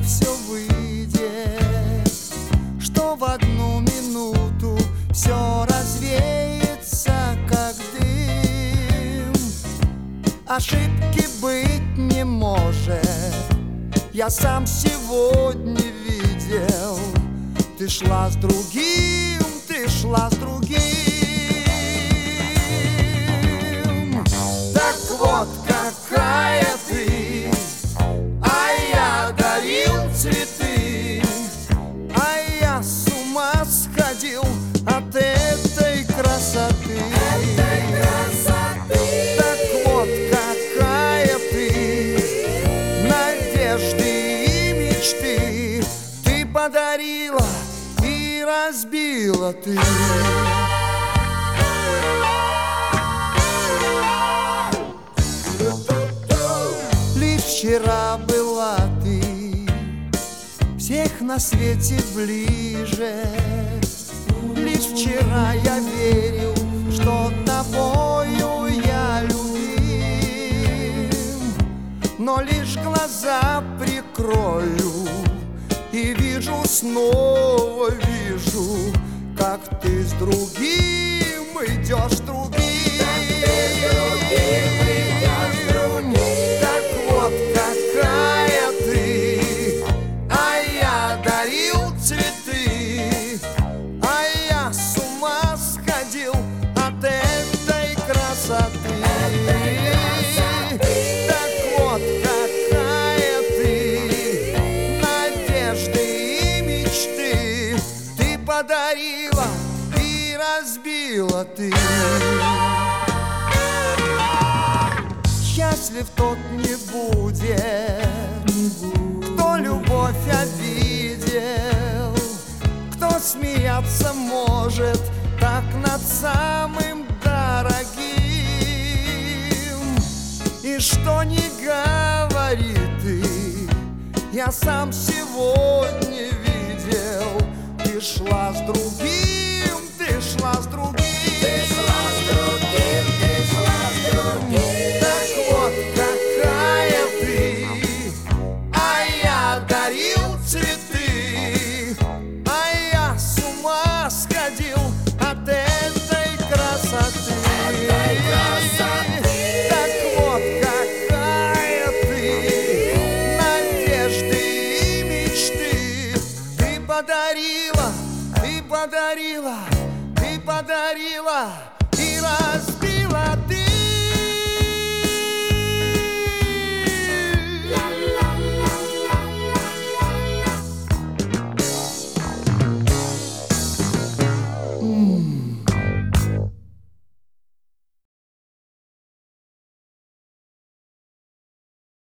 все выйдет, что в одну минуту все развеется, как дым. Ошибки быть не может, я сам сегодня видел. Ты шла с другим, ты шла с другим. Так вот какая ты, а я дарил цветы, а я с ума сходил от этой красоты. Так вот какая ты, надежды и мечты ты подарила и разбила ты. Лишь вчера была ты всех на свете ближе. Лишь вчера я верил, что тобою я любим. Но лишь глаза прикрою и вижу, снова вижу, как ты с другим идешь, с другим. Так вот какая ты, а я дарил цветы, а я с ума сходил от этой красоты. Так вот какая ты, надежды и мечты ты подарила и разбила ты. Счастлив тот не будет, кто любовь обидел, кто смеяться может так над самым дорогим. И что не говори ты, я сам сегодня видел. Ты шла с другим, ты шла с другим. Цветы, а я с ума сходил от этой красоты. Так вот какая ты, надежды и мечты ты подарила, ты подарила, ты подарила и разбила.